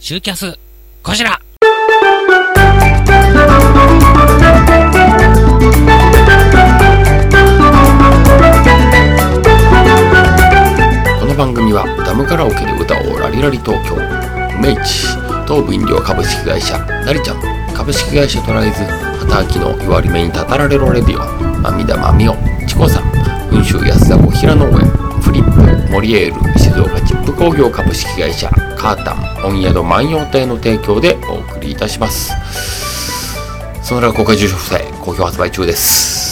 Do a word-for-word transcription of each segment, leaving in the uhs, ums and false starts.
中キャスこちら。 この番組はダムカラオケで歌おうラリラリ東京、梅市東武飲料株式会社、なりちゃん株式会社トライズ、畑明の弱り目にたたられろレディオ、阿弥陀まみお、ちこさん、雲州安田小平農園、フリップ、モリエール、静岡チップ工業株式会社、カータン、御宿万葉亭の提供でお送りいたします。そのら公開住所不定好評発売中です。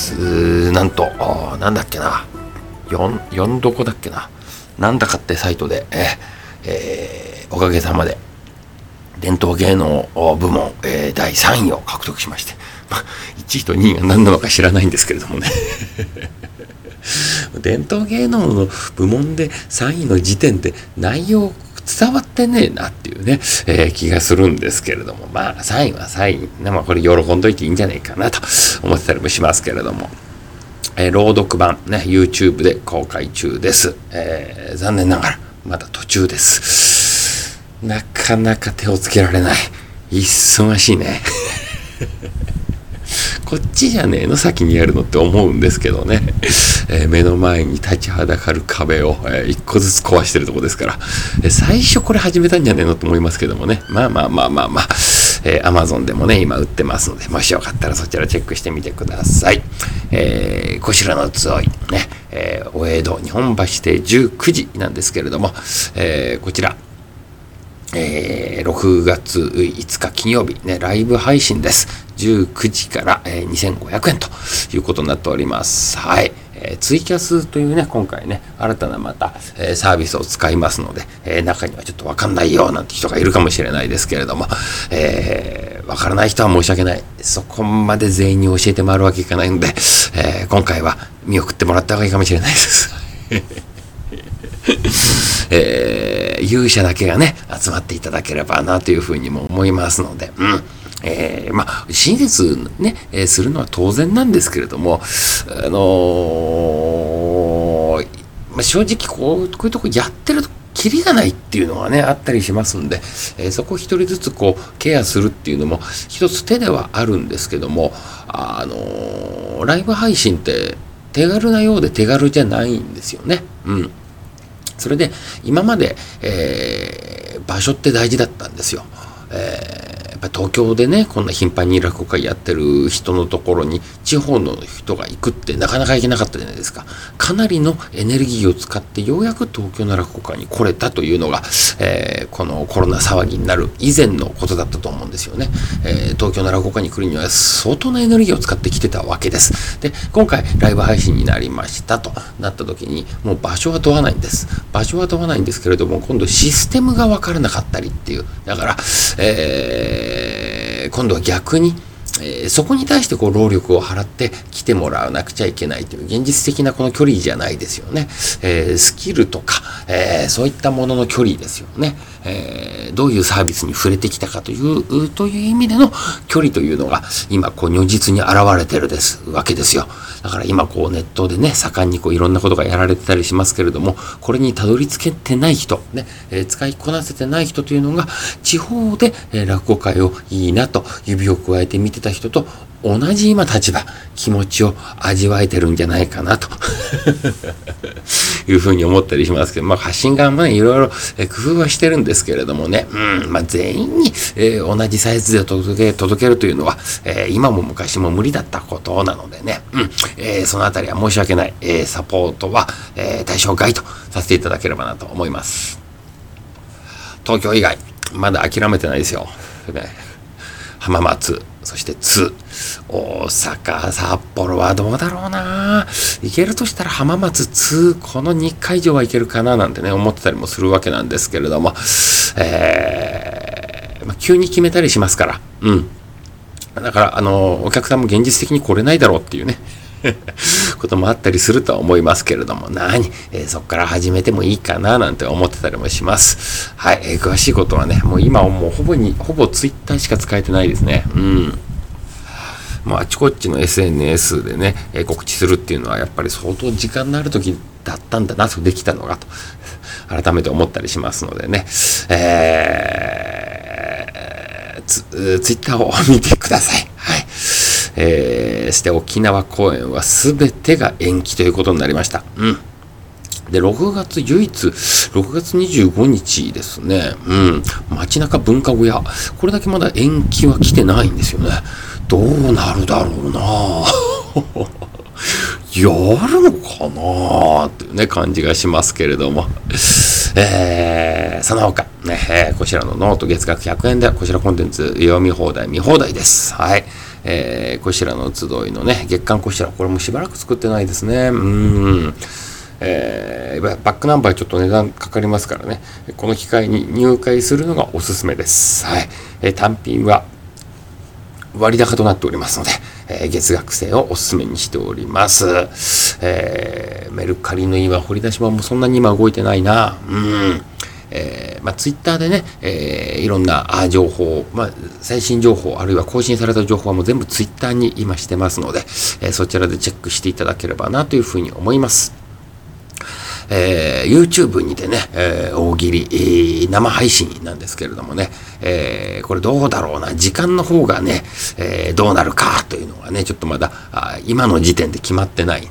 うーなんとなんだっけな、4, 4どこだっけな、なんだかってサイトで、ええー、おかげさまで伝統芸能部門、えー、だいさんいを獲得しまして、まあ、いちいとにいが何なのか知らないんですけれどもね伝統芸能の部門でさんいの時点で内容伝わってねえなっていうね、えー、気がするんですけれども、まあさんいはさんい、まあ、これ喜んどいていいんじゃないかなと思ってたりもしますけれども、えー、朗読版ね YouTube で公開中です。えー、残念ながらまだ途中です。なかなか手をつけられない、忙しいねこっちじゃねえの先にやるのって思うんですけどね、えー、目の前に立ちはだかる壁を、えー、一個ずつ壊してるとこですから、えー、最初これ始めたんじゃねえのと思いますけどもね、まあまあまあまあまあ、えー、Amazon でもね今売ってますので、もしよかったらそちらチェックしてみてください。えー、こちらのつおいね、えー、お江戸日本橋亭じゅうくじなんですけれども、えー、こちらえー、ろくがついつか金曜日ね、ライブ配信です。じゅうくじから、えー、にせんごひゃくえんということになっております。はい、えー、ツイキャスというね、今回ね新たなまた、えー、サービスを使いますので、えー、中にはちょっとわかんないよなんて人がいるかもしれないですけれども、えー、わからない人は申し訳ない。そこまで全員に教えて回るわけいかないので、えー、今回は見送ってもらった方がいいかもしれないですえー、勇者だけがね集まっていただければなというふうにも思いますので、うん、えー、まあ親切ね、えー、するのは当然なんですけれども、あのーまあ、正直こうこういうとこやってるとキリがないっていうのがねあったりしますんで、えー、そこを一人ずつこうケアするっていうのも一つ手ではあるんですけども、あのー、ライブ配信って手軽なようで手軽じゃないんですよね。うん。それで今まで、えー、場所って大事だったんですよ。えーやっぱ東京でねこんな頻繁に落語会やってる人のところに地方の人が行くってなかなか行けなかったじゃないですか。かなりのエネルギーを使ってようやく東京の落語会に来れたというのが、えー、このコロナ騒ぎになる以前のことだったと思うんですよね。えー、東京の落語会に来るには相当なエネルギーを使ってきてたわけです。で今回ライブ配信になりましたとなった時にもう場所は問わないんです。場所は問わないんですけれども、今度システムが分からなかったりっていう、だから、えーえー、今度は逆に、えー、そこに対してこう労力を払って来てもらわなくちゃいけないという現実的なこの距離じゃないですよね。えー、スキルとか、えー、そういったものの距離ですよね。えー、どういうサービスに触れてきたかというという意味での距離というのが今こう如実に現れてるですわけですよ。だから今こうネットでね盛んにこういろんなことがやられてたりしますけれども、これにたどり着けてない人ね、えー、使いこなせてない人というのが地方で、えー、落語会をいいなと指を加えて見てた人と同じ今立場気持ちを味わえてるんじゃないかなというふうに思ったりしますけど、まあ発信側もねいろいろ工夫はしてるんですけれどもね、うん、まあ全員に、えー、同じサイズで届け届けるというのは、えー、今も昔も無理だったことなのでね、うん、えー、そのあたりは申し訳ない、えー、サポートは、えー、対象外とさせていただければなと思います。東京以外まだ諦めてないですよ、ね、浜松そして津、大阪、札幌はどうだろうな。行けるとしたら浜松、津、このにかい以上は行けるかななんてね思ってたりもするわけなんですけれども、えーまあ、急に決めたりしますから、うん。だからあのお客さんも現実的に来れないだろうっていうねこともあったりするとは思いますけれども、何、えー、そこから始めてもいいかななんて思ってたりもします。はい、えー、詳しいことはねもう今はもうほぼにほぼツイッターしか使えてないですね。うん。もうあちこちの エスエヌエス でね、えー、告知するっていうのはやっぱり相当時間のある時だったんだなとできたのがと改めて思ったりしますのでね、えーツ、ツイッターを見てください。はい。えー、して沖縄公演は全てが延期ということになりました。うん。で、ろくがつ唯一、ろくがつにじゅうごにちですね。うん。街中文化小屋。これだけまだ延期は来てないんですよね。どうなるだろうなやるのかなっていうね、感じがしますけれども。えー、その他、ね、えー、こちらのノート月額ひゃくえんで、こちらコンテンツ読み放題、見放題です。はい。えー、こちらの集いのね、月刊こちら、これもしばらく作ってないですね。うーん。えー、バックナンバーちょっと値段かかりますからね、この機会に入会するのがおすすめです。はい。えー、単品は割高となっておりますので、えー、月額制をおすすめにしております。えー、メルカリの今、掘り出し版もそんなに今動いてないな。うん。えー、まあ、ツイッターでね、えー、いろんな情報、まあ、最新情報、あるいは更新された情報はもう全部ツイッターに今してますので、えー、そちらでチェックしていただければなというふうに思います。えー、YouTube にてね、えー、大喜利、えー、生配信なんですけれどもね、えー、これどうだろうな、時間の方がね、えー、どうなるかというのがね、ちょっとまだ、あ今の時点で決まってない。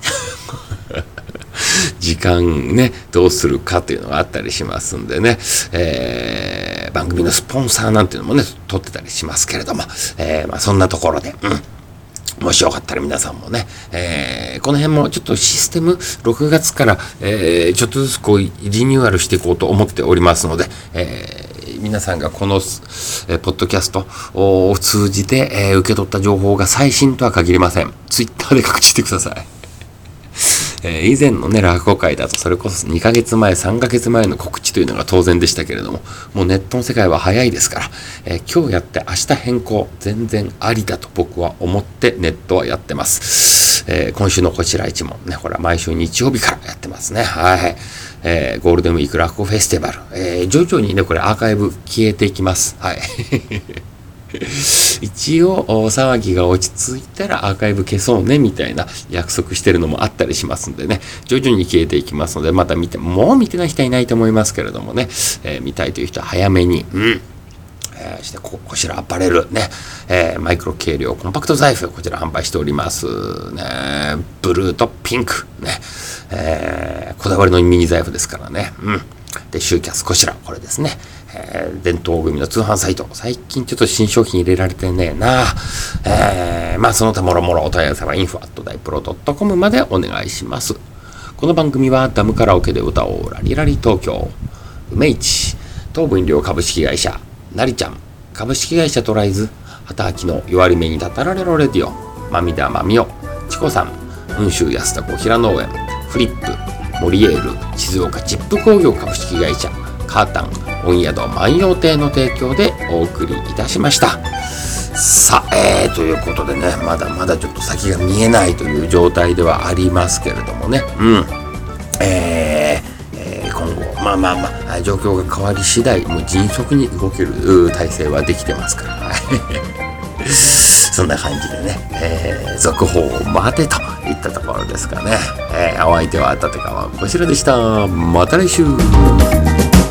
時間ね、どうするかというのがあったりしますんでね、えー、番組のスポンサーなんていうのもね、取ってたりしますけれども、えー、まあそんなところで、うん。もしよかったら皆さんもね、えー、この辺もちょっとシステムろくがつから、えー、ちょっとずつこうリニューアルしていこうと思っておりますので、えー、皆さんがこの、えー、ポッドキャストを通じて、えー、受け取った情報が最新とは限りません。ツイッターで確認してください。えー、以前のね、落語会だとそれこそにかげつまえ、さんかげつまえの告知というのが当然でしたけれども、もうネットの世界は早いですから、えー、今日やって明日変更、全然ありだと僕は思ってネットはやってます。えー、今週のこちら一問、ね、これは毎週日曜日からやってますね。はい。えー、ゴールデンウィーク落語フェスティバル、えー、徐々にね、これアーカイブ消えていきます。はい。一応騒ぎが落ち着いたらアーカイブ消そうねみたいな約束してるのもあったりしますんでね、徐々に消えていきますので、また見てもう見てない人はいないと思いますけれどもね、えー、見たいという人は早めに、うん、えー、してここちらアパレルね、えー、マイクロ軽量コンパクト財布、こちら販売しておりますね。ブルーとピンクね、えー、こだわりのミニ財布ですからね。うん。で、シューキャスこちら、これですね。えー、伝統組の通販サイト。最近ちょっと新商品入れられてねえな。えー、まあその他もろもろお問い合わせは インフォ アット ダイプロ ドットコム までお願いします。この番組はダムカラオケで歌おうラリラリ東京、梅市、東武飲料株式会社、なりちゃん、株式会社トライズ、畑明の弱り目にたたられろレディオ、まみだまみお、ちこさん、雲州安田小平農園、フリップ、モリエール、静岡チップ工業株式会社、カータン、温宿万葉亭の提供でお送りいたしました。さあ、えー、ということでね、まだまだちょっと先が見えないという状態ではありますけれどもね、うん、えーえー、今後、まあまあまあ、状況が変わり次第、もう迅速に動ける体制はできてますから、そんな感じでね、えー、続報を待てといったところですかね。えー、お相手は立川こちらでした。また来週。